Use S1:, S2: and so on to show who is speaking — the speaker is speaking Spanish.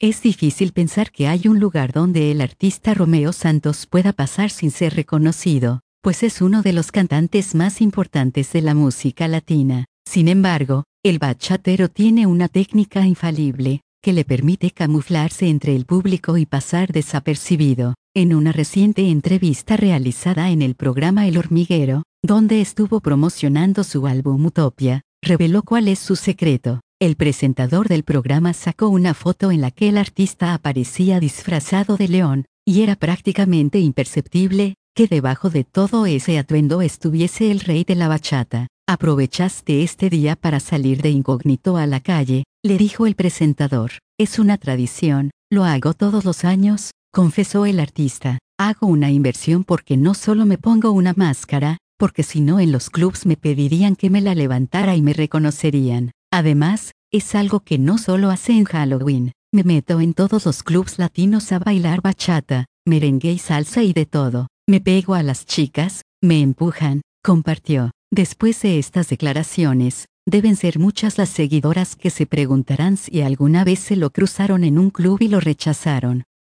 S1: Es difícil pensar que hay un lugar donde el artista Romeo Santos pueda pasar sin ser reconocido, pues es uno de los cantantes más importantes de la música latina. Sin embargo, el bachatero tiene una técnica infalible, que le permite camuflarse entre el público y pasar desapercibido. En una reciente entrevista realizada en el programa El Hormiguero, donde estuvo promocionando su álbum Utopia, reveló cuál es su secreto. El presentador del programa sacó una foto en la que el artista aparecía disfrazado de león, y era prácticamente imperceptible que debajo de todo ese atuendo estuviese el rey de la bachata. ¿Aprovechaste este día para salir de incógnito a la calle?, le dijo el presentador. Es una tradición, lo hago todos los años, confesó el artista. Hago una inversión porque no solo me pongo una máscara, porque si no en los clubs me pedirían que me la levantara y me reconocerían. Además, es algo que no solo hace en Halloween. Me meto en todos los clubs latinos a bailar bachata, merengue y salsa y de todo. Me pego a las chicas, me empujan, compartió. Después de estas declaraciones, deben ser muchas las seguidoras que se preguntarán si alguna vez se lo cruzaron en un club y lo rechazaron.